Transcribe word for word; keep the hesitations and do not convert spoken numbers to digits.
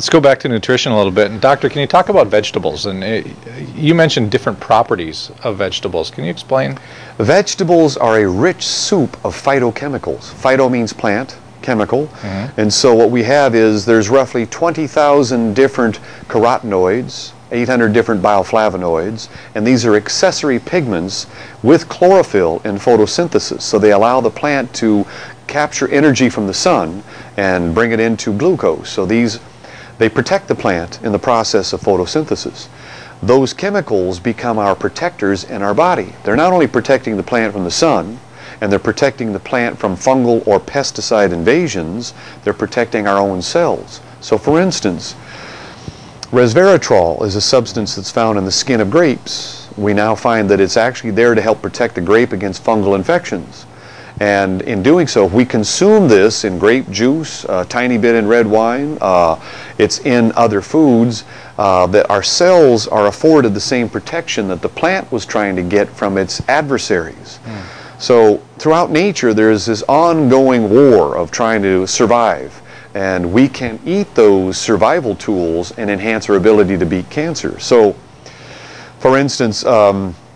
Let's go back to nutrition a little bit. And doctor, can you talk about vegetables? And uh, you mentioned different properties of vegetables. Can you explain? Vegetables are a rich soup of phytochemicals. Phyto means plant, chemical. Mm-hmm. And so what we have is there's roughly twenty thousand different carotenoids, eight hundred different bioflavonoids, and these are accessory pigments with chlorophyll in photosynthesis. So they allow the plant to capture energy from the sun and bring it into glucose. So these They protect the plant in the process of photosynthesis. Those chemicals become our protectors in our body. They're not only protecting the plant from the sun, and they're protecting the plant from fungal or pesticide invasions, they're protecting our own cells. So for instance, resveratrol is a substance that's found in the skin of grapes. We now find that it's actually there to help protect the grape against fungal infections. And in doing so, if we consume this in grape juice, a tiny bit in red wine, uh, it's in other foods, uh, that our cells are afforded the same protection that the plant was trying to get from its adversaries. Mm. So throughout nature, there's this ongoing war of trying to survive. And we can eat those survival tools and enhance our ability to beat cancer. So, for instance, um,